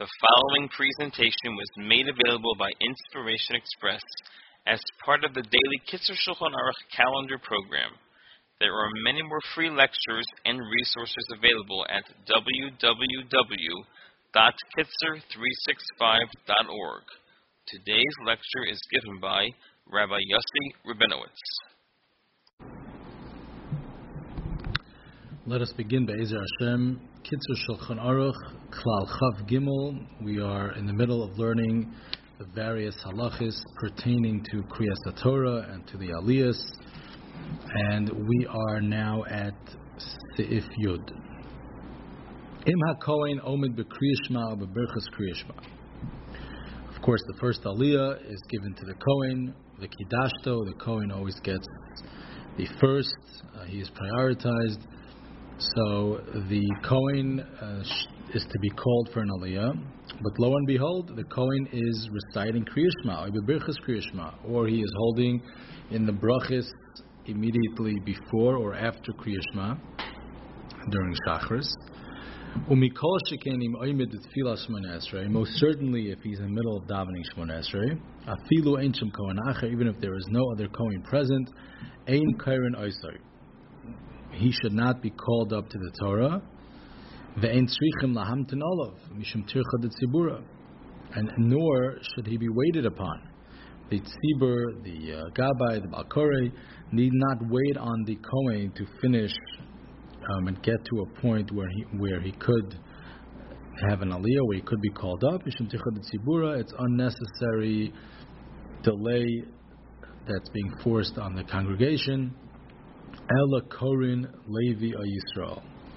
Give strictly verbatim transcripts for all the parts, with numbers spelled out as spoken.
The following presentation was made available by Inspiration Express as part of the daily Kitzur Shulchan Aruch calendar program. There are many more free lectures and resources available at w w w dot kitzur three sixty-five dot org. Today's lecture is given by Rabbi Yossi Rabinowitz. Let us begin by Be'ezer Hashem, Kitzur Shulchan Aruch, Klal Chav Gimel. We are in the middle of learning the various halachis pertaining to Kriyas Torah and to the Aliyas, and we are now at Seif Yud. Im HaKohen Omid B'Kriyas Shema B'Berchas Kriyas Shema. Of course, the first Aliyah is given to the Kohen, the Kidashto. The Kohen always gets the first. Uh, he is prioritized. So the Kohen uh, is to be called for an Aliyah, but lo and behold, the Kohen is reciting Kriyas Shema, B'Berchas Kriyas Shema, or he is holding in the brachis immediately before or after Kriyas Shema during Shacharis. Umikol shekenim oimid tefillah Shmoneh Esrei. Most certainly, if he's in the middle of davening Shmoneh Esrei, afilu ein shem Kohen acher, even if there is no other Kohen present, ein kairin oisai. He should not be called up to the Torah. Ve'ein tzrichim lahamtin olav mishum tircha detzibura, and nor should he be waited upon. The tzibur, the uh, gabbai, the balkorei need not wait on the kohen to finish um, and get to a point where he where he could have an aliyah, where he could be called up. Mishum tircha detzibura, it's unnecessary delay that's being forced on the congregation. Ela Korin Levi or Yisrael.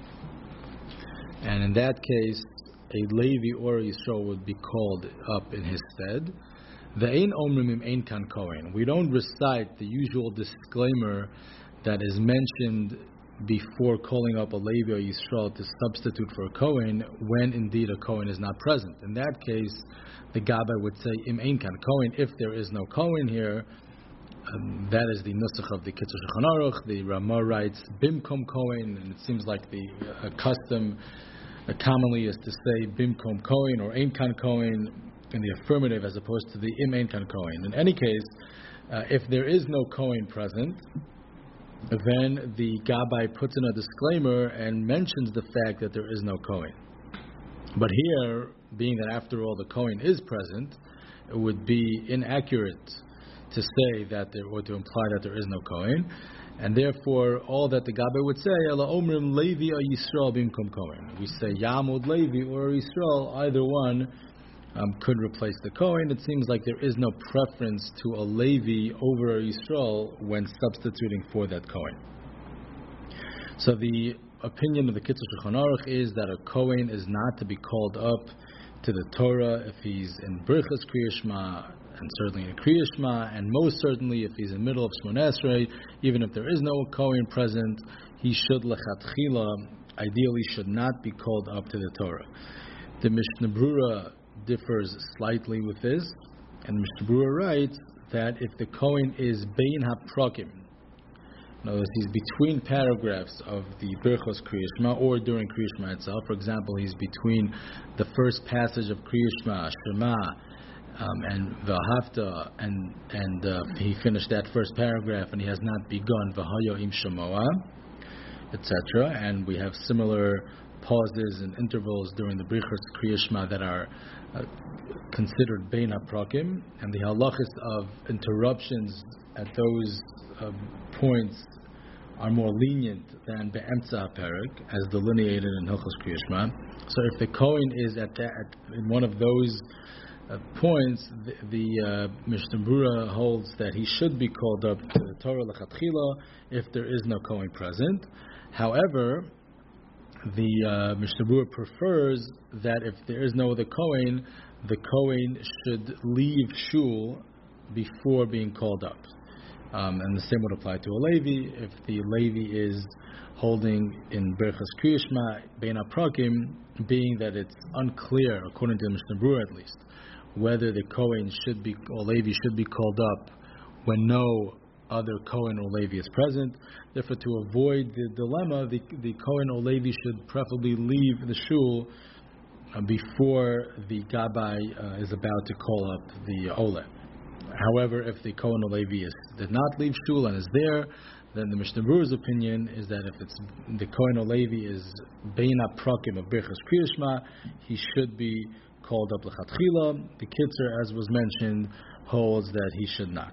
And in that case, a Levi or a Yisrael would be called up in his stead. The Ein Omrim Im Ein Kan Kohen. We don't recite the usual disclaimer that is mentioned before calling up a Levi or Yisrael to substitute for a Kohen when indeed a Kohen is not present. In that case, the Gabbai would say Im Ein Kan Kohen. If there is no Kohen here, Um, that is the nusach of the Kitzur Shulchan Aruch. The Ramah writes Bimkom Kohen, and it seems like the uh, custom uh, commonly is to say Bimkom Kohen or Ein Kan Kohen in the affirmative as opposed to the Im Ein Kan Kohen. In any case, uh, if there is no Kohen present, then the Gabbai puts in a disclaimer and mentions the fact that there is no Kohen. But here, being that after all the Kohen is present, it would be inaccurate to say that there, or to imply that there is no Kohen, and therefore all that the Gabbai would say, Ela Omrim Levi or Yisrael Bimkom Kohen. We say Yamud Levi or Yisrael, either one um, could replace the Kohen. It seems like there is no preference to a Levi over a Yisrael when substituting for that Kohen. So the opinion of the Kitzur Shulchan Aruch is that a Kohen is not to be called up to the Torah if he's in Berchas Kriyas Shema, and certainly in Kriyas Shema, and most certainly if he's in the middle of Shmoneh Esrei, even if there is no Kohen present, he should lechatchila, ideally should not be called up to the Torah. The Mishnah Brura differs slightly with this, and Mishnah Brura writes that if the Kohen is bein haprakim, in other words, he's between paragraphs of the Berchos Kriyas Shema or during Kriyas Shema itself. For example, he's between the first passage of Kriyas Shema, Shema, Um, and V'ahavta, and and uh, he finished that first paragraph, and he has not begun V'hayo im Shamoa, et cetera. And we have similar pauses and intervals during the Berchos Kriyas Shema that are uh, considered bein haprakim, and the halachis of interruptions at those uh, points are more lenient than be'emtza haperek, as delineated in Hilchos Kriyas Shema. So if the Kohen is at that at, in one of those Uh, points, the, the uh, Mishnah Brura holds that he should be called up to the Torah lechatchila if there is no Kohen present. However, the uh, Mishnah Brura prefers that if there is no other Kohen, the Kohen should leave shul before being called up. Um, and the same would apply to a Levi. If the Levi is holding in Berchas Kriyas Shema bein haprakim, being that it's unclear, according to the Mishnah Brura at least, whether the Kohen should be, or Levi should be called up when no other Kohen or Levi is present. Therefore, to avoid the dilemma, the, the Kohen or Levi should preferably leave the shul uh, before the Gabbai uh, is about to call up the Ole. However, if the Kohen or Levi is, did not leave shul and is there, then the Mishnah Berurah's opinion is that if it's the Kohen or Levi is Beina Prakim of Birchas Kriya Shema, he should be called up L'chatchila. The Kitzer, as was mentioned, holds that he should not.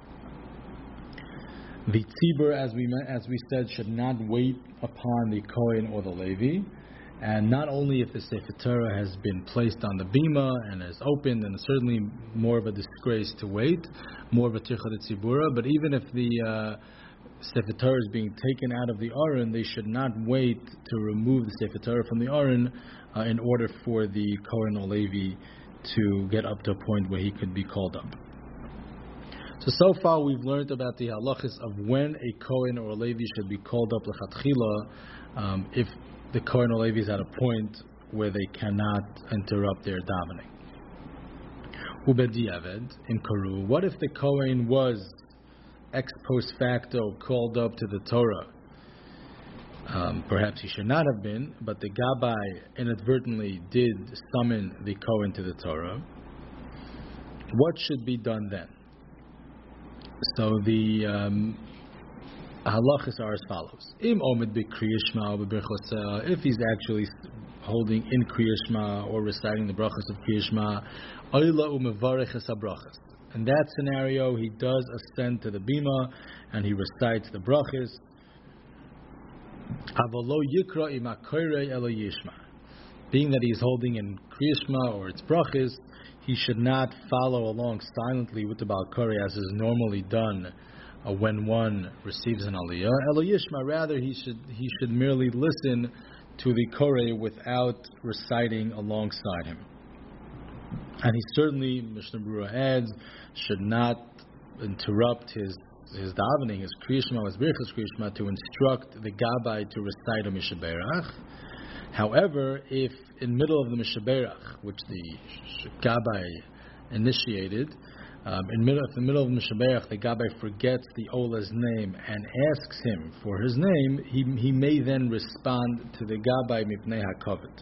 The Tzibur, as we as we said, should not wait upon the Kohen or the Levi. And not only if the Sefer Torah has been placed on the bima and is opened, then it's certainly more of a disgrace to wait, more of a Tircha Tzibura, but even if the uh, Sefer Torah is being taken out of the Aron, they should not wait to remove the Sefer Torah from the Aron uh, in order for the Kohen or Levi to get up to a point where he could be called up. So, so far we've learned about the halachas of when a Kohen or a Levi should be called up l'chatchila, um, if the Kohen or Levi is at a point where they cannot interrupt their davening. Ubediavad in Karu, what if the Kohen was ex post facto called up to the Torah? Um, perhaps he should not have been, but the Gabbai inadvertently did summon the Kohen to the Torah. What should be done then? So the um, halachas are as follows: Im omid b'kriyas shema b'berchos, if he's actually holding in kriyas shema or reciting the brachas of kriyas shema, oila umevarech es habrachas. In that scenario, he does ascend to the bima and he recites the brachas. Avolo yikra im hakoyrei elo yishma. Being that he is holding in kriyas shema or its brachas, he should not follow along silently with the Baal Koreh as is normally done uh, when one receives an aliyah. Elo yishma, rather he should he should merely listen to the Koreh without reciting alongside him. And he certainly, Mishnah Berurah adds, should not interrupt his his davening, his kriyas shema, his birchas kriyas shema, to instruct the Gabbai to recite a mishaberach. However, if in middle of the mishaberach, which the Gabbai initiated, um, in middle, if in the middle of the mishaberach the Gabbai forgets the Ola's name and asks him for his name, he he may then respond to the Gabbai mipnei hakavod.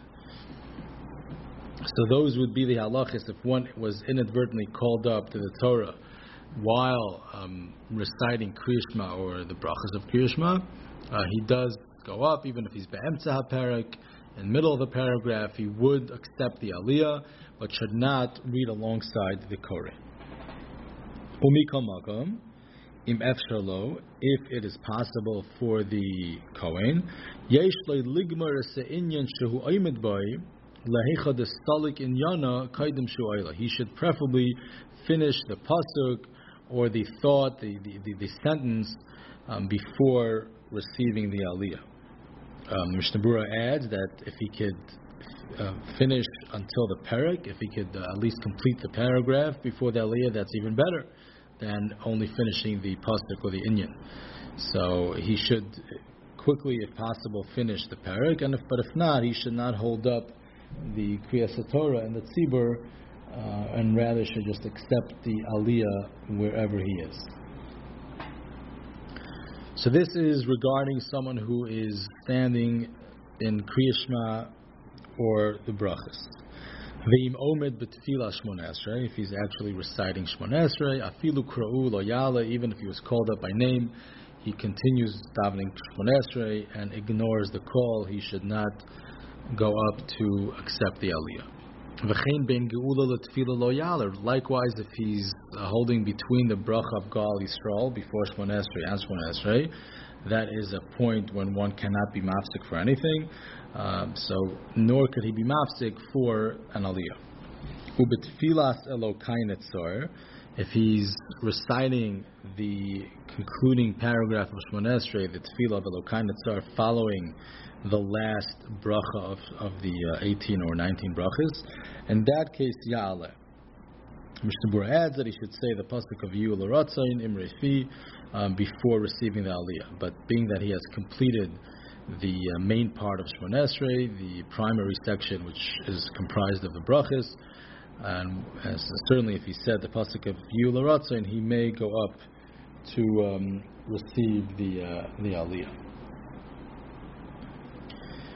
So those would be the halachas if one was inadvertently called up to the Torah while um, reciting Kriya Shema or the brachas of Kriya Shema. Uh, he does go up, even if he's be'emtza haparak, in the middle of the paragraph, he would accept the aliyah, but should not read alongside the Koreh. Umikol makom, im efshar lo, if it is possible for the Kohen, yesh lo ligmar se'inyan shehu oimed boi, lehecha destalik inyana kaidem shu'ayla. He should preferably finish the pasuk or the thought, the, the, the, the sentence, um, before receiving the aliyah. Um, Mishnah Berurah adds that if he could uh, finish until the parak, if he could uh, at least complete the paragraph before the aliyah, that's even better than only finishing the pasuk or the inyan. So he should quickly, if possible, finish the parak, and if, but if not, he should not hold up the Kriyas Torah and the Tzibur, uh, and rather should just accept the aliyah wherever he is. So this is regarding someone who is standing in Kriya Shema or the brachas. Ve'im omed b'tefillah Shmona Esrei, if he's actually reciting Shmona Esrei, afilu kra'u lo yala, even if he was called up by name, he continues davening Shmona Esrei and ignores the call. He should not go up to accept the aliyah. V'chein ben geula letefillah lo yala. Likewise, if he's uh, holding between the bracha of Gal Yisrael before Shmona Esrei and Shmona Esrei, that is a point when one cannot be mafsik for anything. Um, so, nor could he be mafsik for an aliyah. Ubetfilas Elokai Netzor, if he's reciting the concluding paragraph of Shmona Esrei, the tefillah of Elokai Netzor, following the last bracha of, of the uh, eighteen or nineteen brachas, in that case, Ya'aleh. Mishnah Berurah adds that he should say the pasuk of Yu l'ratzayin imrei fi um, before receiving the aliyah. But being that he has completed the uh, main part of Shmona Esrei, the primary section which is comprised of the brachas, and as, certainly if he said the pasuk of Yu l'ratzayin, he may go up to um, receive the uh, the aliyah.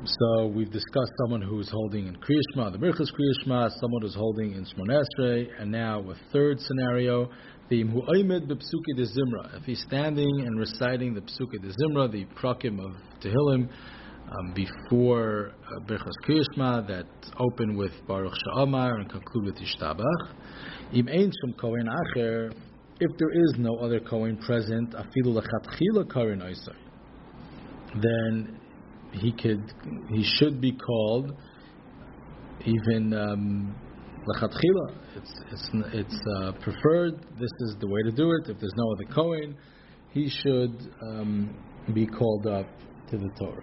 So we've discussed someone who's holding in Kriya Shema, the Birchas Kriya Shema, someone who's holding in Shmoneh Esrei, and now a third scenario, the Hu Oimed B'Psukei de Zimra. If he's standing and reciting the Psukei de Zimra, the Prakim of Tehillim, um, before uh, Birchas Kriya Shema that open with Baruch Sha'amar and conclude with Yishtabach. Im Ein Shom Kohen Acher, if there is no other Kohen present, Afilu Lechatchila Kohen Oisai, then he could, he should be called even um, Lechatchila. It's it's it's uh, preferred. This is the way to do it. If there's no other Kohen, he should um, be called up to the Torah.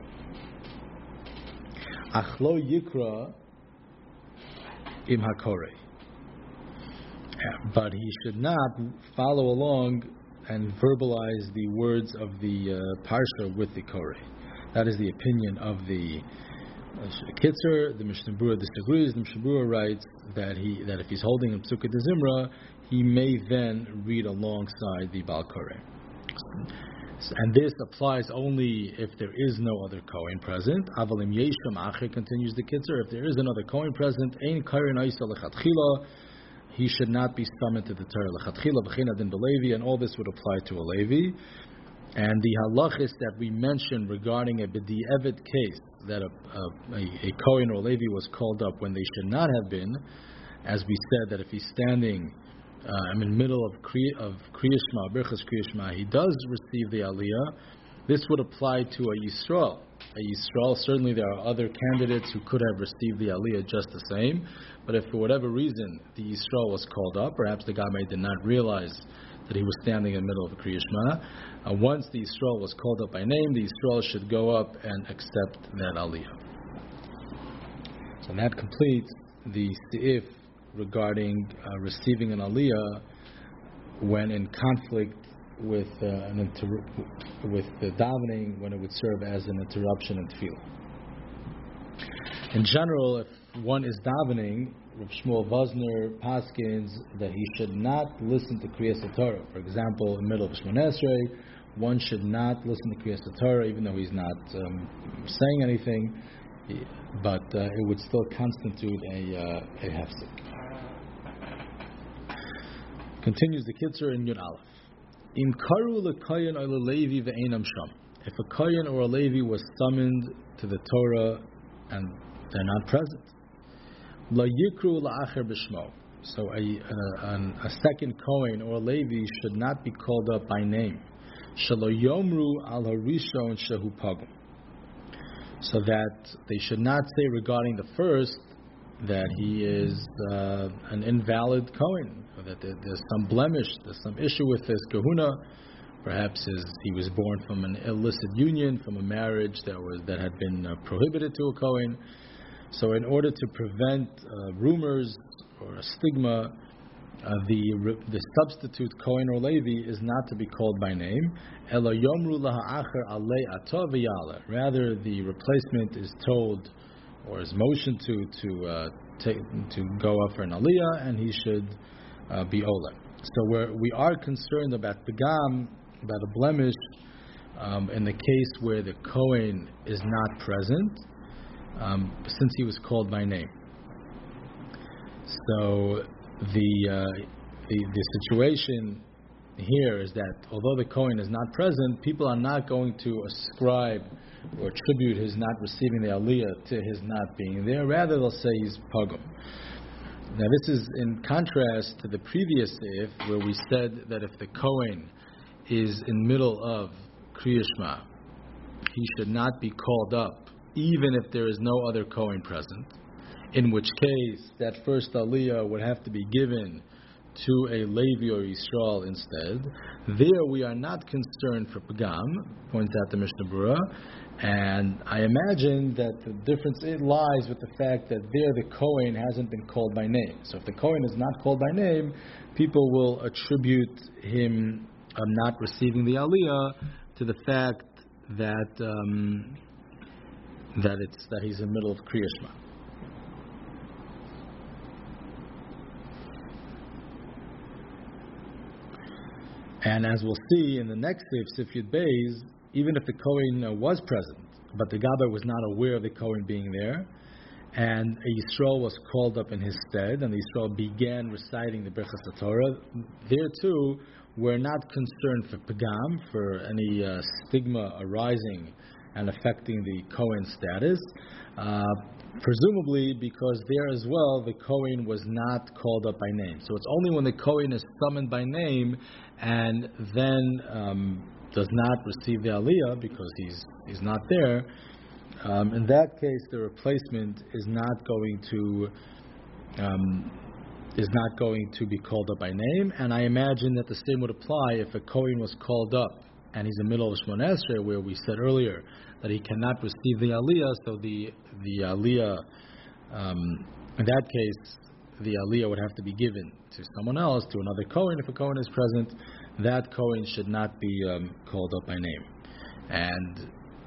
Achlo Yikra im HaKorei. But he should not follow along and verbalize the words of the uh, Parsha with the Korei. That is the opinion of the uh, Kitzur. The Mishnah Berurah disagrees. The Mishnah Berurah writes that he that if he's holding a Psukei de Zimra, he may then read alongside the Baal Korei. And this applies only if there is no other Kohen present. Avalim Yesham Acher, continues the Kitzur. If there is another Kohen present, Ein Kohen Oisai Lechatchila, he should not be summoned to the Torah Lechatchila V'chein Adin B'Levi, and all this would apply to a Levi. And the halachis that we mentioned regarding a b'di'evet case, that a, a, a Kohen or a Levi was called up when they should not have been, as we said that if he's standing uh, in the middle of Kriya, of Kriya Shema, Birchas Kriya Shema, he does receive the Aliyah. This would apply to a Yisrael. A Yisrael, certainly there are other candidates who could have received the Aliyah just the same, but if for whatever reason the Yisrael was called up, perhaps the Gamei did not realize that he was standing in the middle of the Kriya Shema, uh, once the Yisrael was called up by name, the Yisrael should go up and accept that Aliyah. So that completes the Seif regarding uh, receiving an Aliyah when in conflict with uh, an inter- with the davening, when it would serve as an interruption in tefillah. In general, if one is davening, Rav Shmuel Vosner paskins that he should not listen to Kriyas Torah. For example, in the middle of Shmoneh Esrei, one should not listen to Kriyas Torah, even though he's not um, saying anything, but uh, it would still constitute a uh, a hefsek. Continues the Kitzur in Yud Aleph. Im karu lekohen or levi ve'enam sham. If a kohen or a Levi was summoned to the Torah and they're not present, la yikru la'acher b'shmo. So a, a, a second kohen or a Levi should not be called up by name. Shelo yomru al harishon shehu pagum. So that they should not say regarding the first that he is uh, an invalid kohen, or that there, there's some blemish, there's some issue with his kahuna. Perhaps his, he was born from an illicit union, from a marriage that was that had been uh, prohibited to a kohen. So, in order to prevent uh, rumors or a stigma, uh, the the substitute kohen or Levi is not to be called by name. Elo yomru laha'acher alei ato v'yala. Rather, the replacement is told, or is motioned to to uh, take, to go up for an aliyah, and he should uh, be ola. So we're, we are concerned about pagam, about a blemish, um, in the case where the kohen is not present, um, since he was called by name. So the, uh, the the situation here is that although the kohen is not present, people are not going to ascribe or attribute his not receiving the aliyah to his not being there. Rather, they'll say he's pagum. Now, this is in contrast to the previous if, where we said that if the kohen is in middle of Kriya Shema, he should not be called up, even if there is no other kohen present. In which case, that first aliyah would have to be given to a Levi or Yisrael instead. There we are not concerned for Pagam, points out the Mishnah Berurah, and I imagine that the difference it lies with the fact that there the Kohen hasn't been called by name. So if the Kohen is not called by name, people will attribute him um, not receiving the Aliyah to the fact that um, that it's that he's in the middle of Kriya Shema. And as we'll see in the next Sif, Sif Yud Beis, even if the Kohen uh, was present, but the Gaber was not aware of the Kohen being there, and a Yisrael was called up in his stead, and the Yisrael began reciting the Birchas Torah. There too, we're not concerned for Pagam, for any uh, stigma arising and affecting the Kohen status, uh, presumably because there as well the Kohen was not called up by name. So it's only when the Kohen is summoned by name and then um, does not receive the Aliyah because he's he's not there. Um, in that case, the replacement is not going to um, is not going to be called up by name. And I imagine that the same would apply if a Kohen was called up and he's in the middle of Shmoneh Esrei, where we said earlier that he cannot receive the Aliyah. So the the Aliyah, um, in that case, the Aliyah would have to be given to someone else, to another Kohen. If a Kohen is present, that Kohen should not be um, called up by name. And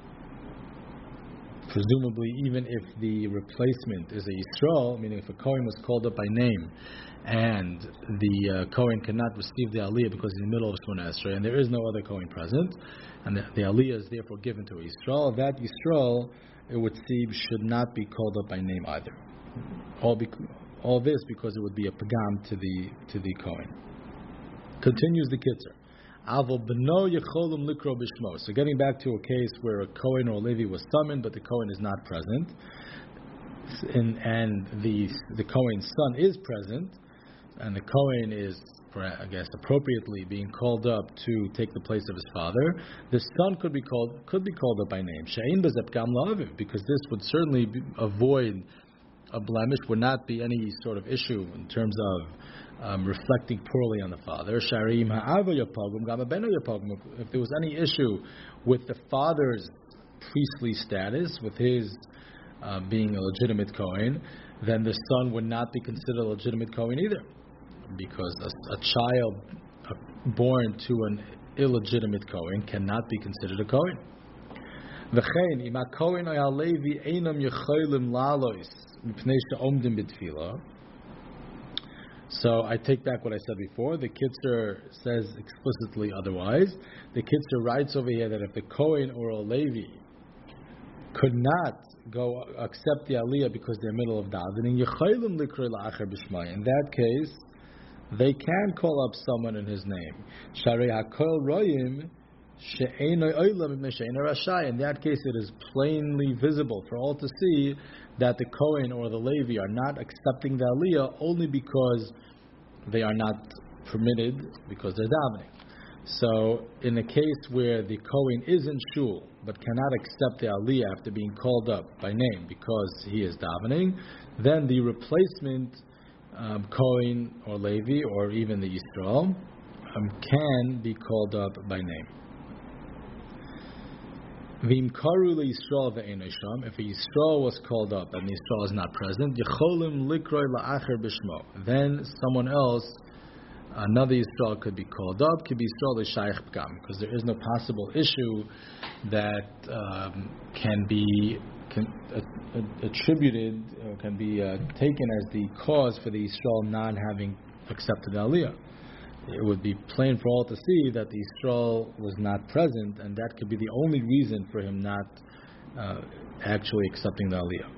presumably, even if the replacement is a Yisrael, meaning if a Kohen was called up by name, and the uh, Kohen cannot receive the Aliyah because he's in the middle of Shmoneh Esrei, and there is no other Kohen present, and the, the Aliyah is therefore given to a Yisrael, that Yisrael, it would seem, should not be called up by name either. All, bec- all this because it would be a pagam to the to the Kohen. Continues the Kitzer. Avo beno yecholum likro bishmo. So getting back to a case where a Kohen or a Levi was summoned, but the Kohen is not present, and, and the the Kohen's son is present, and the Kohen is, I guess, appropriately being called up to take the place of his father, the son could be called could be called up by name. She'ein bezeh pagam la'aviv, because this would certainly be, avoid a blemish, would not be any sort of issue in terms of um, reflecting poorly on the father. Sharim ha'ava yapagum gam abeno yapagum. If there was any issue with the father's priestly status, with his uh, being a legitimate Kohen, then the son would not be considered a legitimate Kohen either, because a, a child uh, born to an illegitimate Kohen cannot be considered a Kohen. V'chein, im ha-Kohen or ha-Levi einam yecholim la'alois mipnei she'omdim b'tfilah. So I take back what I said before. The Kitzer says explicitly otherwise. The Kitzer writes over here that if the Kohen or a Levi could not go accept the Aliyah because they're middle of davening, yecholim likro la'acher b'shmai. In that case, they can call up someone in his name. Sharei hakol royim she'eino olam mipnei she'eino rashai. In that case, it is plainly visible for all to see that the Kohen or the Levi are not accepting the Aliyah only because they are not permitted, because they're davening. So, in a case where the Kohen is in shul but cannot accept the Aliyah after being called up by name because he is davening, then the replacement Um, Kohen or Levi or even the Yisrael um, can be called up by name. V'im karu leYisrael ve'eino sham. If a Yisrael was called up and the Yisrael is not present, yecholim likroi la'acher b'shmo. Then someone else, another Yisrael, could be called up. Could be Yisrael l'shayich pgam, because there is no possible issue that um, can be Can, uh, attributed or can be uh, taken as the cause for the Yisrael not having accepted the Aliyah. It would be plain for all to see that the Yisrael was not present, and that could be the only reason for him not uh, actually accepting the Aliyah.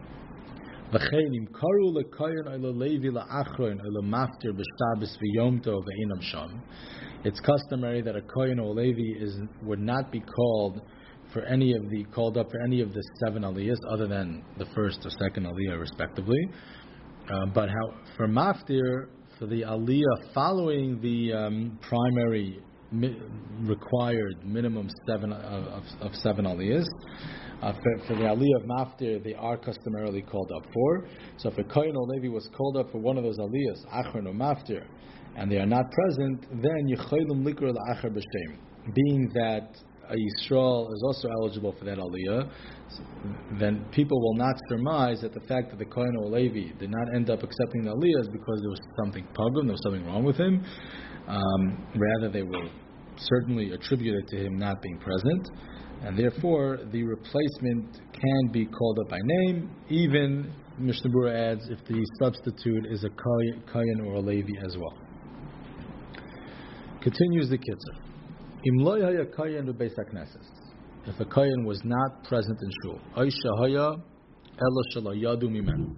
It's customary that a Kohen or Levi is would not be called for any of the called up for any of the seven aliyahs, other than the first or second aliyah, respectively. Uh, but how for maftir, for the aliyah following the um, primary mi- required minimum seven of, of, of seven aliyahs, uh, for, for the aliyah of maftir, they are customarily called up for. So if a Kohen or Levi was called up for one of those aliyahs, achron or maftir, and they are not present, then yichaylim likra la'achar b'shem, being that a Yisrael is also eligible for that aliyah, then people will not surmise that the fact that the Kohen or Levi did not end up accepting the aliyah is because there was something pogrom, there was something wrong with him. Um, rather, they will certainly attribute it to him not being present, and therefore the replacement can be called up by name, even, Mishnah Berurah adds, if the substitute is a Kohen or a Levi as well. Continues the Kitzer. If if a Kohen was not present in shul. Oisha haya ela shelo yadu mimenu.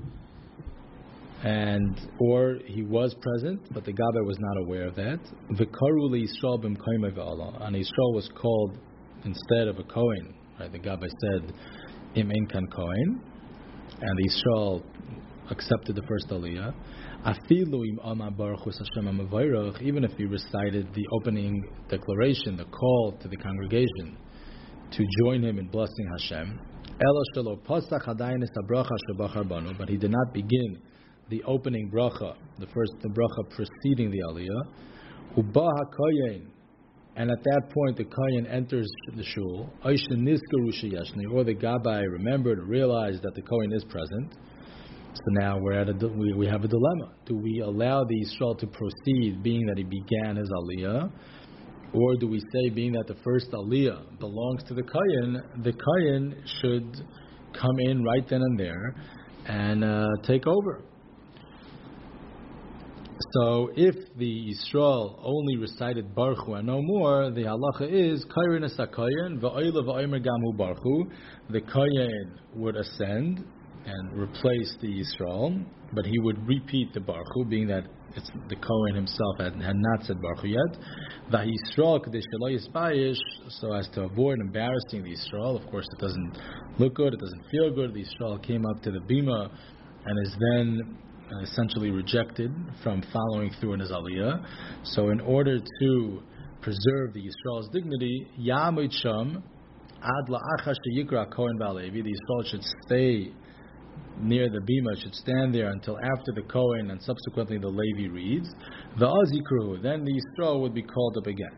And or he was present, but the Gabbai was not aware of that. V'karu leYisrael b'mkoimei v'ala, and Yisrael was called instead of a Kohen. Right? The Gabbai said, "Im ein kan Kohen," and the Yisrael accepted the first Aliyah. Afilu im ama baruch hu Hashem ha'mavayrach, even if he recited the opening declaration, the call to the congregation to join him in blessing Hashem. Elo shelo pasach hadayin es habracha shebachar banu, but he did not begin the opening bracha, the first the bracha preceding the aliyah. Uba hakoyen, and at that point the kohen enters the shul. Aisha nizkaru sheyashni, or the Gabbai remembered or realized that the kohen is present. So now we're at a we, we have a dilemma. Do we allow the Yisrael to proceed, being that he began his aliyah, or do we say, being that the first aliyah belongs to the kohen, the kohen should come in right then and there and uh, take over? So if the Yisrael only recited Baruch Hu and no more, the halacha is Kairin es HaKoyen v'oila v'oimer gamu Baruch Hu. The Kohen would ascend and replace the Yisrael, but he would repeat the Baruch Hu, being that it's the Kohen himself had, had not said Baruch Hu yet. V'Yisrael kadesh lo yisbayish, so as to avoid embarrassing the Yisrael. Of course, it doesn't look good, it doesn't feel good. The Yisrael came up to the bima and is then essentially rejected from following through in his aliyah. So in order to preserve the Yisrael's dignity, Yamid Sham Ad La'achash Yikra Kohen Va'Levi, the Yisrael should stay near the bima, should stand there until after the Kohen and subsequently the Levi reads. Va'az Yikruhu, then the Yisrael would be called up again.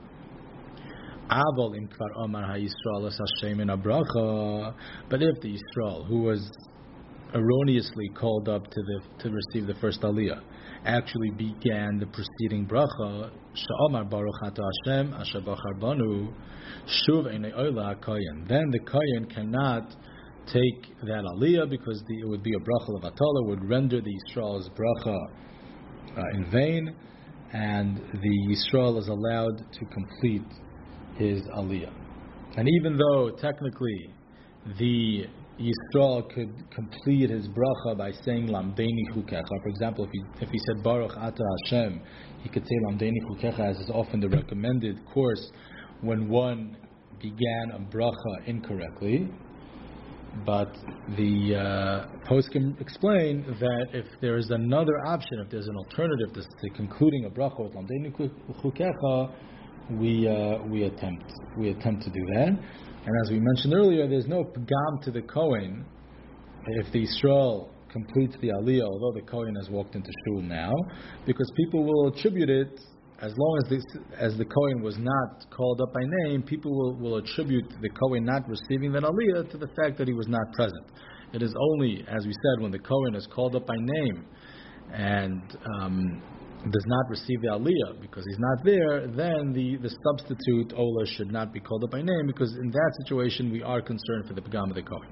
Aval im kvar Omar HaYisrael es Hashem in Abracha, but if the Yisrael, who was erroneously called up to the to receive the first aliyah, actually began the preceding bracha, Sha'omar Baruch Ata Hashem Asher Bachar Banu Shuv Einei Oila HaKoyen. Then the Kohen cannot take that aliyah because the, it would be a bracha of Atala, would render the Yisrael's bracha uh, in vain, and the Yisrael is allowed to complete his aliyah. And even though technically the Yisrael could complete his bracha by saying Lamdeini Chukecha. For example, if he if he said Baruch Ata Hashem, he could say Lamdeini Chukecha, as is often the recommended course when one began a bracha incorrectly. But the uh, poskim explain that if there is another option, if there's an alternative to, to concluding a bracha with Lamdeini Chukecha, we uh, we attempt we attempt to do that. And as we mentioned earlier, there's no pagam to the Kohen if the Yisrael completes the aliyah, although the Kohen has walked into shul now, because people will attribute it, as long as this, as the Kohen was not called up by name, people will, will attribute the Kohen not receiving that aliyah to the fact that he was not present. It is only, as we said, when the Kohen is called up by name and um, does not receive the aliyah because he's not there, then the, the substitute Ola should not be called up by name, because in that situation we are concerned for the Pagam of the Kohen.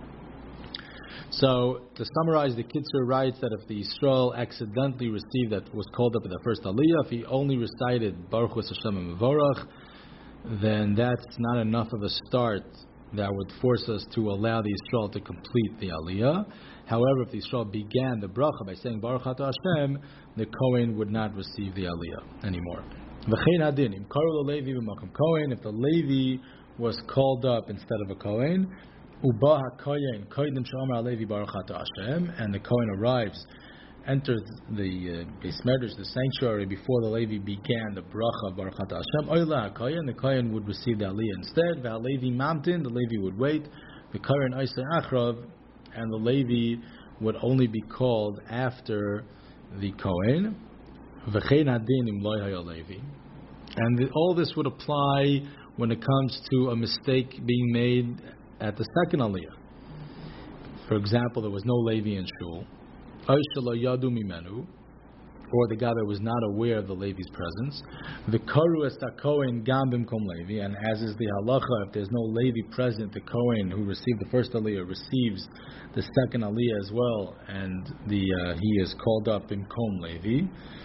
So, to summarize, the Kitzur writes that if the Yisrael accidentally received that, was called up in the first aliyah, if he only recited Baruch Hu Hashem Mevorach, then that's not enough of a start that would force us to allow the Yisrael to complete the aliyah. However, if the Yisrael began the bracha by saying Baruch Ata Hashem, the Kohen would not receive the aliyah anymore. V'chein hadin, im karu leLevi b'makom Kohen, if the Levi was called up instead of a Kohen, uba haKohen koydem she'omar leLevi Baruch Ata Hashem, and the Kohen arrives, enters the uh, Beis Medrash, the sanctuary, before the Levi began the bracha of Baruch Ata Hashem, oila haKohen, the Kohen would receive the aliyah instead. V'alevi mamtin, the Levi would wait. The Kohen oisei achrav, and the Levi would only be called after the Kohen. V'chein hadin im lo haya Levi. And the, all this would apply when it comes to a mistake being made at the second aliyah. For example, there was no Levi in shul, or the Gabbai was not aware of the Levi's presence. The karu es Kohen gam bimkom Levi, and as is the halacha, if there's no Levi present, the Kohen who received the first aliyah receives the second aliyah as well, and the uh, he is called up bimkom Levi.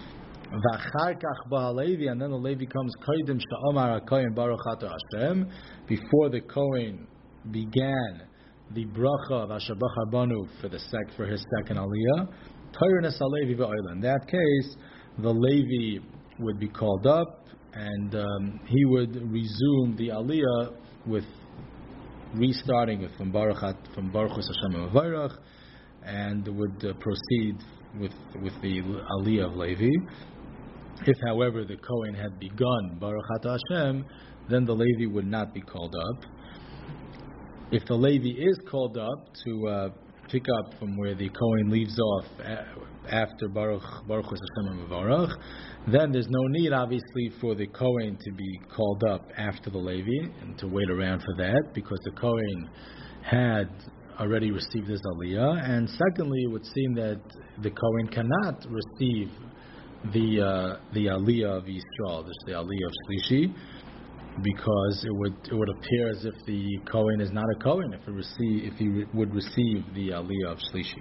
And then the Levi comes Kodim Sha'omar HaKohen Baruch Atah Hashem, before the Kohen began the bracha of Asher Bachar Banu for the sec for his second aliyah. In that case, the Levi would be called up, and um, he would resume the aliyah with restarting with from Baruch from Baruch Hashem Vayrach, and would uh, proceed with with the aliyah of Levi. If, however, the Kohen had begun Baruch Atah Hashem, then the Levi would not be called up. If the Levi is called up to uh, pick up from where the Kohen leaves off a- after Baruch Baruch Hashem Mevarach, then there's no need, obviously, for the Kohen to be called up after the Levi and to wait around for that, because the Kohen had already received his aliyah. And secondly, it would seem that the Kohen cannot receive the uh, the aliyah of Yisrael, the aliyah of Shlishi, because it would it would appear as if the Kohen is not a Kohen if it receive if he re- would receive the aliyah of Shlishi.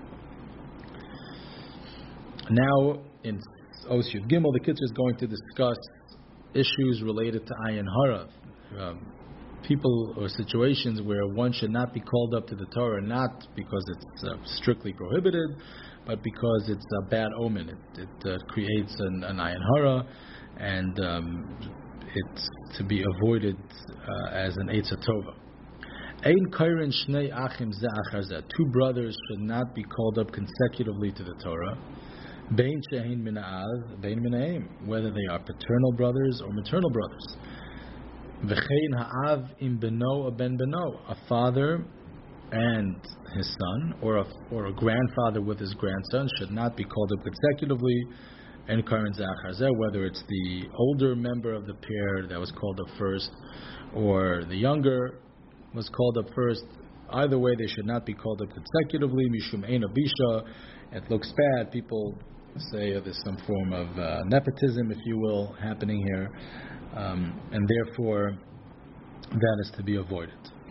Now in Os Yud Gimel, the Kitzur is going to discuss issues related to Ayin Hara, um, people or situations where one should not be called up to the Torah, not because it's uh, strictly prohibited, but because it's a bad omen. It, it uh, creates an, an Ayin Hara, and um, it's to be avoided uh, as an Eitz HaTova. Ein Kairin Shnei Achim Ze Achar Ze. Two brothers should not be called up consecutively to the Torah. Bein Shehin Min Ha'av, Bein Min Ha'im, whether they are paternal brothers or maternal brothers. V'chein Ha'av Im Beno Ben Beno, a father and his son, or a, or a grandfather with his grandson, should not be called up consecutively. And Karen Zachar Zeh, whether it's the older member of the pair that was called up first, or the younger was called up first, either way they should not be called up consecutively. Mishum Ein Abisha, it looks bad. People say there's some form of uh, nepotism, if you will, happening here, um, and therefore that is to be avoided.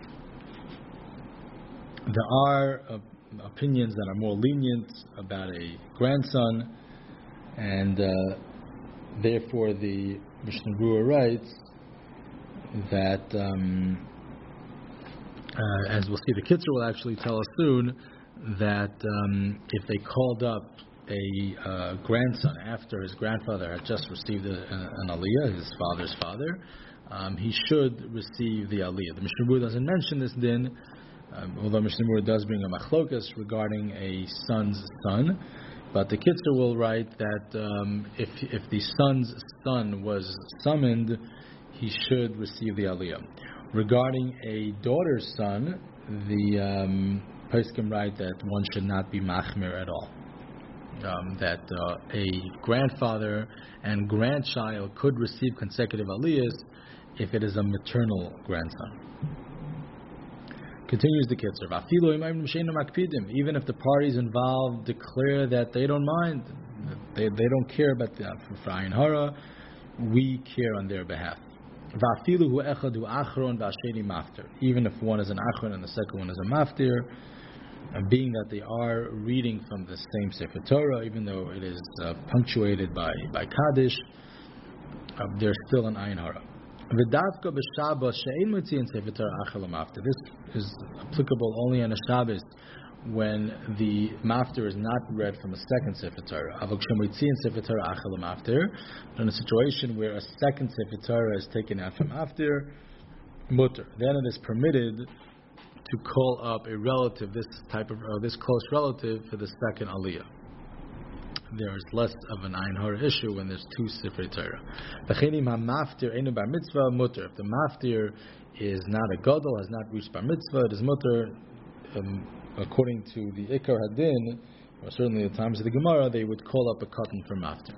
There are uh, opinions that are more lenient about a grandson, and uh, therefore the Mishnah Berurah writes that, um, uh, as we'll see, the Kitzur will actually tell us soon, that um, if they called up a uh, grandson after his grandfather had just received a, a, an aliyah, his father's father, um, he should receive the aliyah. The Mishnah Berurah doesn't mention this din, um, although Mishnah Berurah does bring a machlokas regarding a son's son. But the Kitzur will write that um, if if the son's son was summoned, he should receive the aliyah. Regarding a daughter's son, the um, Poskim write that one should not be machmir at all. Um, that uh, a grandfather and grandchild could receive consecutive aliyahs if it is a maternal grandson. Continues the Kitzur. Even if the parties involved declare that they don't mind, they, they don't care about the for Ayin Hara, we care on their behalf. Even if one is an achron and the second one is a maftir, and being that they are reading from the same Sefer Torah, even though it is uh, punctuated by, by Kaddish, uh, there's still an Ayin Hara. This is applicable only on a Shabbos when the maftir is not read from a second Sefer Torah. In a situation where a second Sefer Torah is taken out from maftir, mutter, then it is permitted to call up a relative, this type of uh, this close relative, for the second aliyah. There is less of an Ayin Hara issue when there's two Sifrei Torah. If the maftir is not a gadol, has not reached bar mitzvah, it is mutter. Um, according to the Ikar Hadin, or certainly the times of the Gemara, they would call up a cotton for maftir.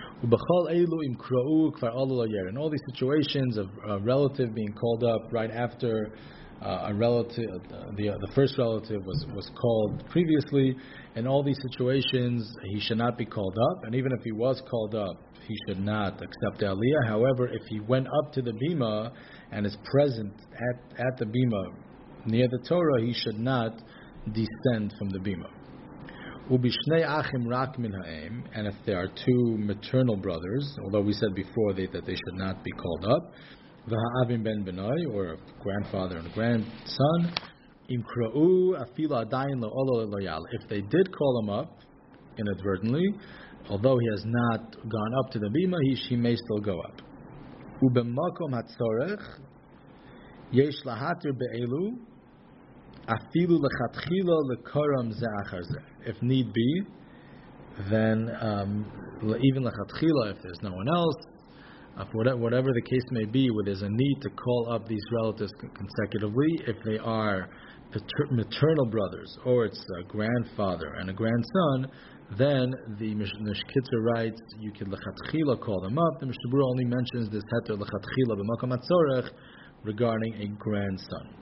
In all these situations of a relative being called up right after Uh, a relative, uh, the uh, the first relative was, was called previously. In all these situations, he should not be called up, and even if he was called up, he should not accept the aliyah. However, if he went up to the bima and is present at, at the bima near the Torah, he should not descend from the bima. Ubishnei achim rak min ha'em, and if there are two maternal brothers, although we said before they, that they should not be called up, v'ha'avim ben benai, or a grandfather and grandson, imkra'u afila adayin lo'olo loyal. If they did call him up inadvertently, although he has not gone up to the bima, he, he may still go up. Ubemakom hatzorech yesh lahatir be'elu afilu lechatchila lekaram ze'achar zeh. If need be, then um, even lechatchila, if there's no one else, uh, for whatever the case may be, where there's a need to call up these relatives consecutively, if they are maternal brothers, or it's a grandfather and a grandson, then the Mishnah Kitzur writes, you can lechatchila call them up. The Mishnah Berurah only mentions this heter lechatchila b'makom hatzorech regarding a grandson.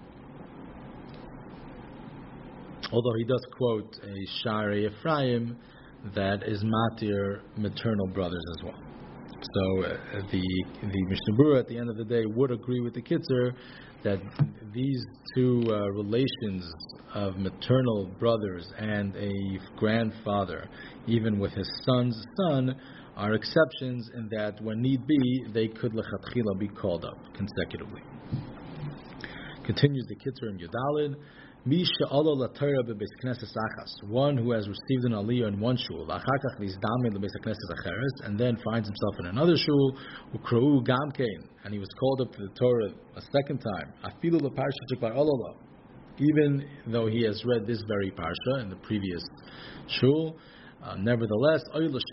Although he does quote a Shari Ephraim that is matir maternal brothers as well. So uh, the the Mishnah Berurah at the end of the day would agree with the Kitzur that these two uh, relations of maternal brothers and a grandfather, even with his son's son, are exceptions in that when need be, they could lechatchila be called up consecutively. Continues the Kitzur in Yudalid. One who has received an aliyah in one shul, and then finds himself in another shul, and he was called up to the Torah a second time, even though he has read this very parsha in the previous shul, uh, nevertheless,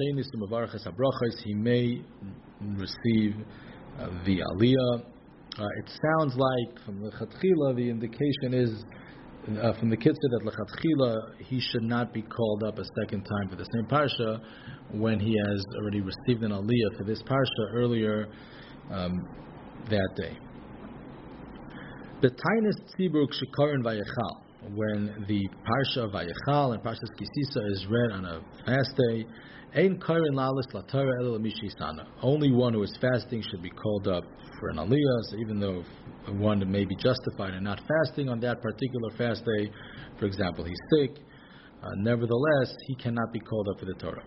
he may receive uh, the aliyah. Uh, it sounds like from the Chatchila, the indication is Uh, from the Kitzur that lechatchila he should not be called up a second time for the same parsha when he has already received an aliyah for this parsha earlier um, that day. The Tainis Tzibur Kshikarin Vayechal, when the parsha of Vayechal and Parshas Kisisa is read on a fast day, Ein Karin Lalis Latara El Mishisana. Only one who is fasting should be called up for an aliyah. So even though one may be justified in not fasting on that particular fast day, for example, he's sick, uh, nevertheless, he cannot be called up for the Torah.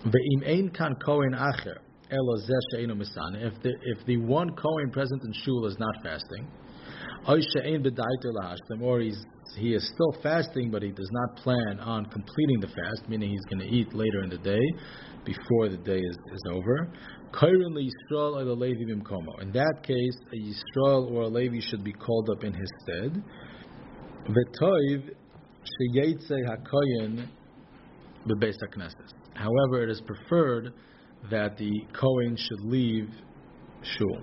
If the, if the one Kohen present in shul is not fasting, or he's, he is still fasting, but he does not plan on completing the fast, meaning he's going to eat later in the day, before the day is, is over. In that case, a Yisrael or a Levi should be called up in his stead. However, it is preferred that the Kohen should leave shul.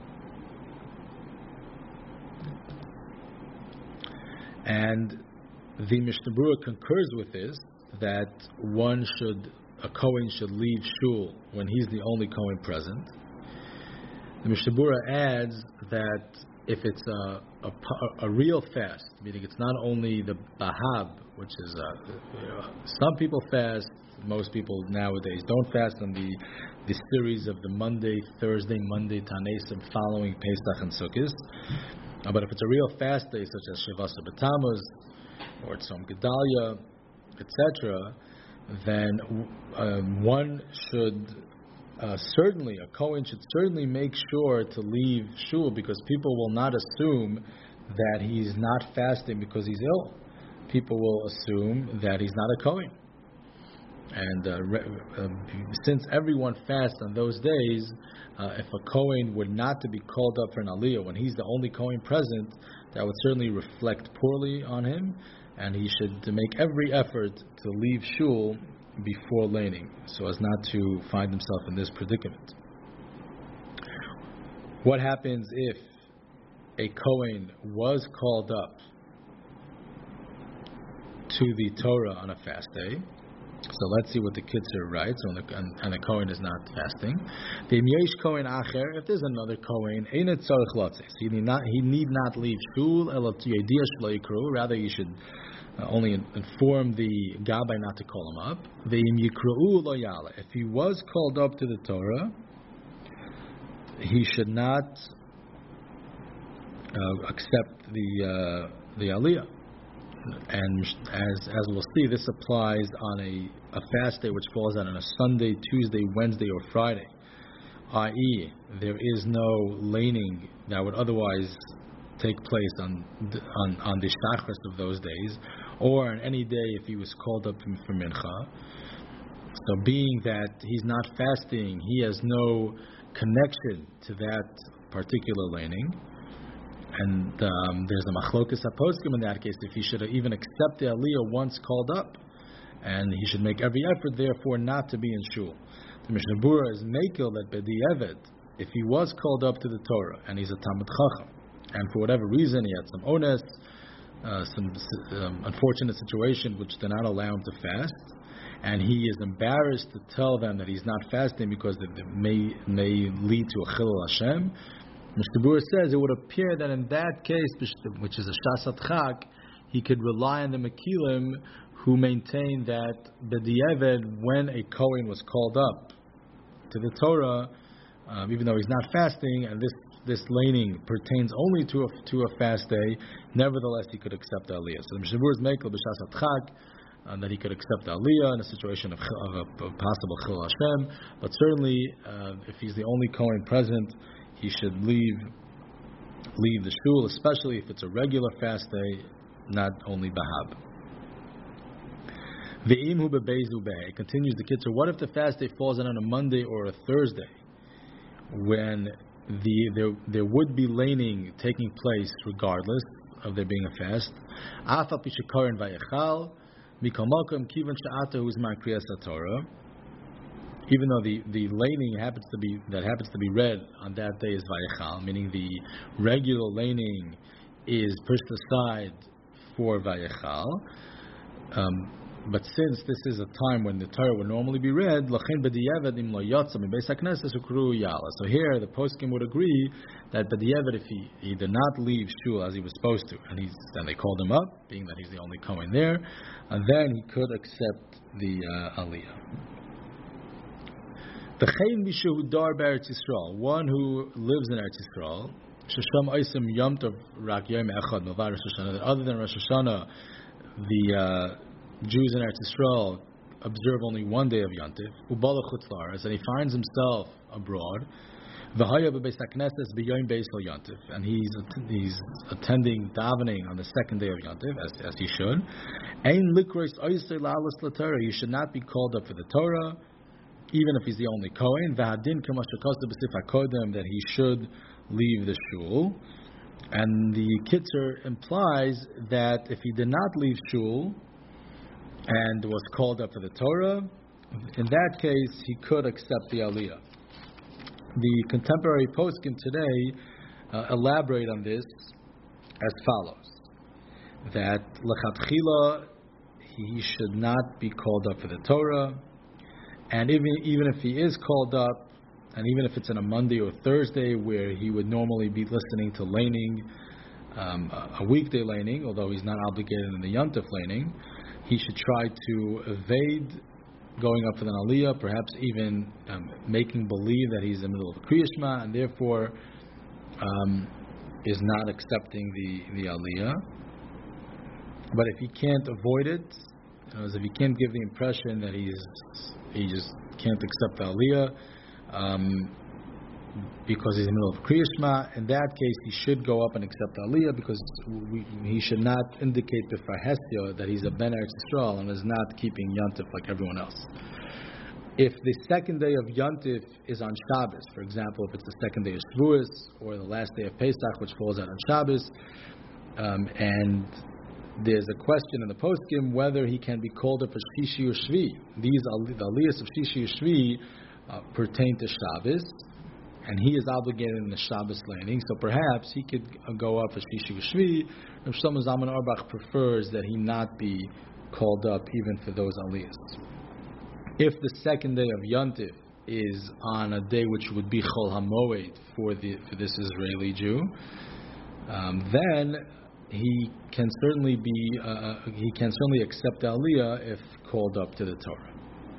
And the Mishnah Berurah concurs with this, that one should a Kohen should leave shul when he's the only Kohen present. The Mishnah Berurah adds that if it's a, a, a real fast, meaning it's not only the Bahab, which is a, you know, some people fast, most people nowadays don't fast on the the series of the Monday, Thursday, Monday, Tanesim following Pesach and Sukkot. Uh, but if it's a real fast day, such as Shavasa B'Tammuz or Tzom Gedalia, et cetera, then um, one should uh, certainly, a Kohen should certainly make sure to leave shul, because people will not assume that he's not fasting because he's ill. People will assume that he's not a Kohen. And uh, uh, since everyone fasts on those days, uh, if a Kohen were not to be called up for an aliyah when he's the only Kohen present, that would certainly reflect poorly on him, and he should make every effort to leave shul before laning, so as not to find himself in this predicament. What happens if a Kohen was called up to the Torah on a fast day? So let's see what the Kitzur writes, and the, and, and the Kohen is not fasting. If there's another Kohen, he need not, he need not leave shul, rather you should uh, only inform the Gabbai not to call him up. If he was called up to the Torah, he should not uh, accept the uh, the Aliyah. and as as we'll see, this applies on a, a fast day which falls out on a Sunday, Tuesday, Wednesday, or Friday, that is, there is no laning that would otherwise take place on on, on the Shachris of those days, or on any day if he was called up for Mincha. So being that he's not fasting, he has no connection to that particular laning. And um, there's a machlokas haposkim in that case, if he should even accept the aliyah once called up, and he should make every effort, therefore, not to be in shul. The Mishnah Berurah is mekel that b'di'evet, if he was called up to the Torah, and he's a Talmid Chacham, and for whatever reason he had some onus, uh, some um, unfortunate situation which did not allow him to fast, and he is embarrassed to tell them that he's not fasting because it may may lead to a chilul Hashem. Mishnah Berurah says it would appear that in that case, which is a shasat chak, he could rely on the Mekilim who maintain that b'di'eved, when a Kohen was called up to the Torah, um, even though he's not fasting, and this this laning pertains only to a, to a fast day, nevertheless he could accept the aliyah. So the Mishnah Berurah is mekel b'shasat chak, and that he could accept the aliyah in a situation of, of, a, of possible chilul Hashem, but certainly uh, if he's the only Kohen present, he should leave leave the shul, especially if it's a regular fast day, not only bahab. Ve'imhu bebezu beh. Continues the kitzur. What if the fast day falls on a Monday or a Thursday, when the there there would be laning taking place regardless of there being a fast? Afal pishakarin vayechal mikol malkom kivan she'ata who's man kriyas Torah. Even though the, the laning happens to be that happens to be read on that day is Vayechal, meaning the regular laning is pushed aside for Vayechal. Um, but since this is a time when the Torah would normally be read, Lachen b'di'evet im lo yotza mibeis hakneses ukru yala. So here the poskim would agree that b'di'evet, if he, he did not leave shul as he was supposed to, and he's then they called him up, being that he's the only Kohen there, and then he could accept the uh, aliyah. The Chayin Mishu Dar B'Eretz Yisrael, one who lives in Eretz Yisrael, Shesham Oisim Yom Tov Rak Yom Echad Milvad Rosh Hashanah, that other than Rosh Hashanah, the uh, Jews in Eretz Yisrael observe only one day of Yom Tov, Ubala Chutz La'aretz, and he finds himself abroad, V'Haya B'Beis HaKnesses B'Yom Beis Hol Yom Tov, and he's he's attending davening on the second day of Yom Tov, as, as he should. Ein Likrois Oisei La'alas LaTorah, he should not be called up for the Torah, even if he's the only Kohen, v'hadin k'mashakasta b'sif hakodem, that he should leave the shul. And the kitzur implies that if he did not leave shul and was called up for the Torah, in that case he could accept the aliyah. The contemporary poskim today uh, elaborate on this as follows: that lechatchila he should not be called up for the Torah. And even even if he is called up, and even if it's on a Monday or Thursday where he would normally be listening to laning, um, a weekday laning, although he's not obligated in the Yom Tov laning, he should try to evade going up for the aliyah, perhaps even um, making believe that he's in the middle of a Kriya Shema, and therefore um, is not accepting the, the aliyah. But if he can't avoid it, you know, as if he can't give the impression that he's he just can't accept the aliyah um, because he's in the middle of Kriya Shema, in that case he should go up and accept the aliyah, because we, he should not indicate b'far hestia that he's a ben Eretz Yisrael and is not keeping Yom Tov like everyone else. If the second day of Yom Tov is on Shabbos, for example, if it's the second day of Shavuos or the last day of Pesach, which falls out on Shabbos, um, and there's a question in the poskim whether he can be called up for Shishi or Shvi. These the aliyahs of Shishi or Shvi uh, pertain to Shabbos, and he is obligated in the Shabbos laning, so perhaps he could uh, go up for Shishi or Shvi. Rav Shlomo Zalman Auerbach prefers that he not be called up even for those aliyahs. If the second day of Yom Tov is on a day which would be Chol HaMoed for the for this Israeli Jew, um, then he can certainly be uh, he can certainly accept the aliyah if called up to the Torah.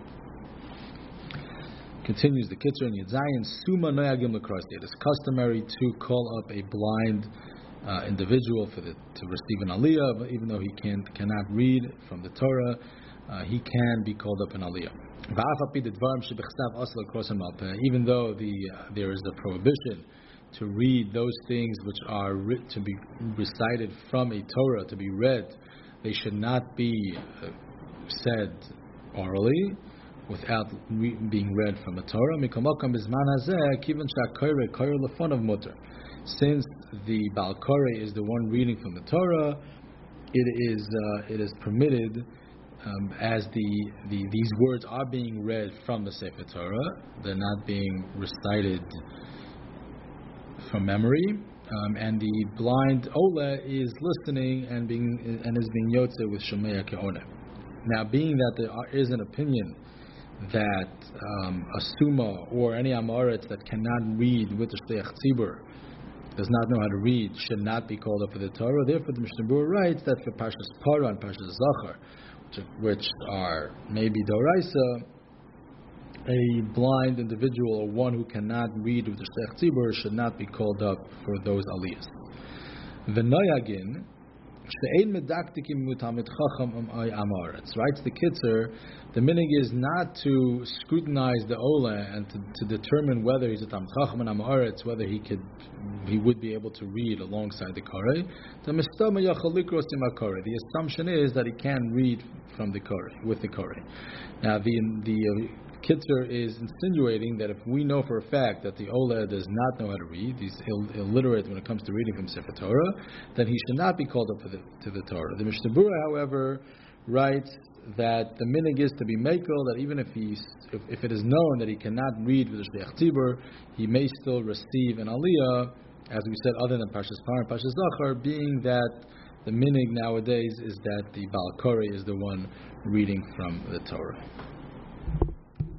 Continues the Kitzur in Yud Zayin, Suma Noyagim L'Kros. It is customary to call up a blind uh, individual for the, to receive an aliyah, but even though he can cannot read from the Torah, uh, he can be called up an aliyah. Even though the uh, there is a prohibition to read those things which are writ- to be recited from a Torah, to be read, they should not be uh, said orally without re- being read from the Torah. Since the Baal Koreh is the one reading from the Torah, it is uh, it is permitted, um, as the, the these words are being read from the Sefer Torah, they're not being recited from memory, um, and the blind Ola is listening and being and is being yotze with Shomea Ke'oneh. Now, being that there is an opinion that um, a Suma or any Amoritz that cannot read with the Shliach Tzibur, does not know how to read, should not be called up for the Torah. Therefore, the Mishnah Berurah writes that for Parshas Parah and Parshas Zachar, which, which are maybe Doraisa, a blind individual or one who cannot read with the Shliach Tzibur should not be called up for those aliyahs. The Noyagin, writes the Kitzer, the minig is not to scrutinize the Ola and to, to determine whether he's a Talmid Chacham and Amaretz, whether he could he would be able to read alongside the Koreh. The assumption is that he can read from the Koreh, with the Koreh. Now the the uh, Kitzer is insinuating that if we know for a fact that the Ola does not know how to read, he's Ill, illiterate when it comes to reading from Sefer Torah, then he should not be called up to the, to the Torah. The Mishnah Berurah, however, writes that the minig is to be mekel, that even if he's if, if it is known that he cannot read with the Shliach Tzibur, he may still receive an aliyah, as we said, other than Parshas Parah and Parshas Zachar, being that the minig nowadays is that the Baal Koreh is the one reading from the Torah.